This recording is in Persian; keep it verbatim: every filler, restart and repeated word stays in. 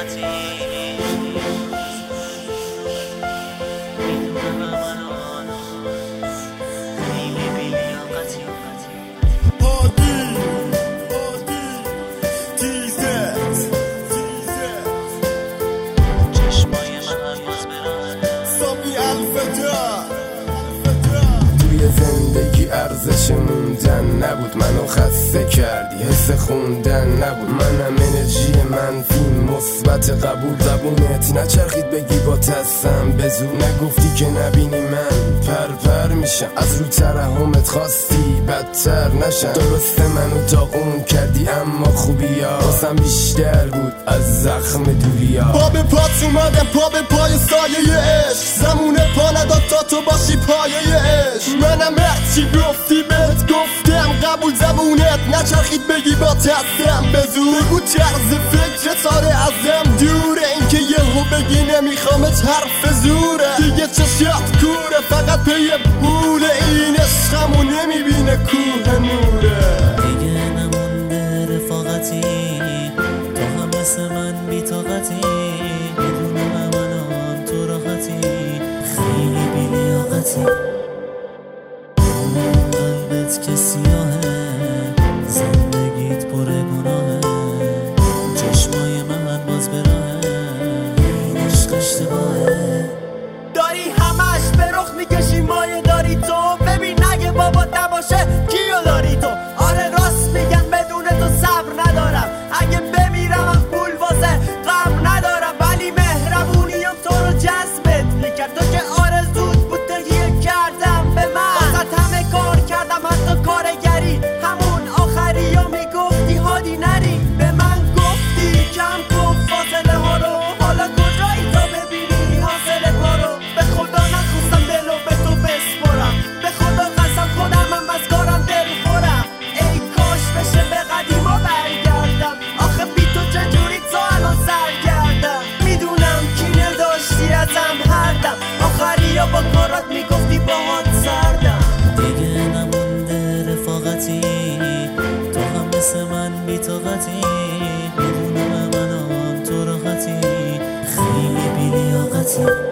زندگی ارزش موندن نبود، منو خسته کردی، حس خوندن نبود. منم انرژی منفی مثبت قبول، زبونت نچرخید بگی با تستم بزور. نگفتی که نبینی من پر پر میشم، از رو ترحمت خواستی بدتر نشم. درسته منو داغون کردی اما خوبی ها واسم بیشتر بود از زخم دوری ها. پا به پات اومدم، پا به پای سایه عشق، زمونه پا نداد تا تو باشی پایه عشق. منم هرچی گفتی بهت گفتم قبول، زبونت نچرخید بگی با تستم بزور. بگو طرز فکرت آره ازم دوره، این که یهو بگی نمیخوامت حرف زوره. دیگه چشات کوره فقط پی پوله، این عشقمو نمیبینه کوه نوره. دیگه نمونده رفاقتی، تو هم مثل من بی‌طاقتی. میدونم الان تو راحتی، خیلی بی‌لیاقتی. قلبت که سیاهه، زندگیت پر گناهه. چشمای من باز به راهه، این عشق اشتباهه. داری همش به رخ میکشی مایه داری تو، ببین اگه بابات نباشه کیو داری تو. آره راست میگن بدون تو صبر ندارم، اگه بمیرم از پول واسه غم ندارم. ولی مهربونیم تو رو جذبت میکرد، تو که آرزوت بود تهیه کردم به من. واسه همه کار کردم حتی کارگری، همون آخری ها میگفتی هادی نری. به من گفتی کم کن فاصله ها رو، حالا کجایی تا ببینی حاصل پا رو. به خدا نخواستم دلو به تو بسپرم، به خدا قسم خودم هم از کارم دل خورم. ای کاش بشه به قدیما برگردم، آخه بی تو چجوری تو الان سرگردم. میدونم کینه داشتی ازم هر دم، آخری ها با کارات میگفتی باهات سردم. دیگه نمونده رفاقتی، تو هم مثل من بی‌طاقتی. میدونم الان تو راحتی، خیلی بی‌لیاقتی.